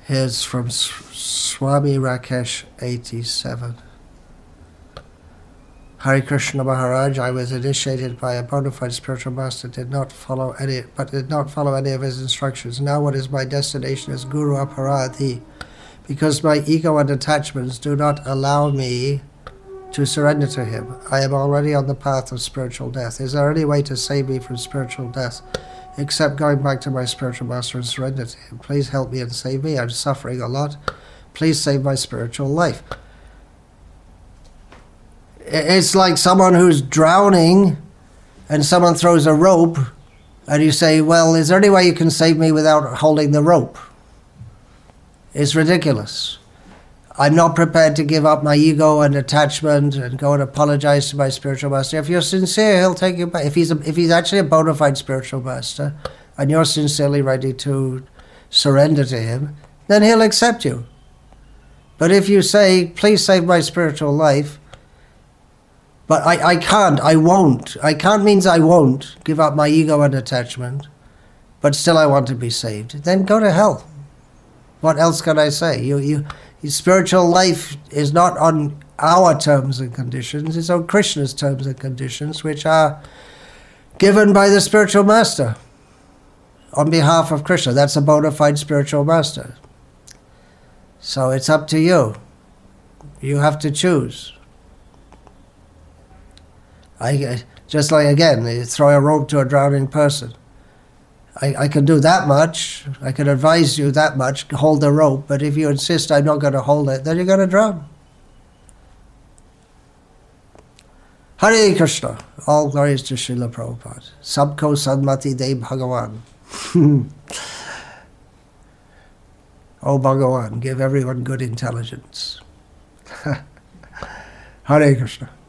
Here's from Swami Rakesh 87. Hare Krishna Maharaj, I was initiated by a bona fide spiritual master, did not follow any of his instructions. Now what is my destination as Guru Aparadhi? Because my ego and attachments do not allow me to surrender to him. I am already on the path of spiritual death. Is there any way to save me from spiritual death except going back to my spiritual master and surrender to him? Please help me and save me. I'm suffering a lot. Please save my spiritual life. It's like someone who's drowning and someone throws a rope and you say, well, is there any way you can save me without holding the rope? It's ridiculous. I'm not prepared to give up my ego and attachment and go and apologize to my spiritual master. If you're sincere, he'll take you back. If he's actually a bona fide spiritual master and you're sincerely ready to surrender to him, then he'll accept you. But if you say, please save my spiritual life, but I can't, I won't. I can't means I won't give up my ego and attachment, but still I want to be saved. Then go to hell. What else can I say? Your spiritual life is not on our terms and conditions, it's on Krishna's terms and conditions, which are given by the spiritual master on behalf of Krishna. That's a bona fide spiritual master. So it's up to you. You have to choose. Just like, again, you throw a rope to a drowning person. I can do that much. I can advise you that much, hold the rope, but if you insist I'm not going to hold it, then you're going to drown. Hare Krishna. All glories to Srila Prabhupada. Sabko Sadmati De Bhagavan. Oh Bhagavan, give everyone good intelligence. Hare Krishna.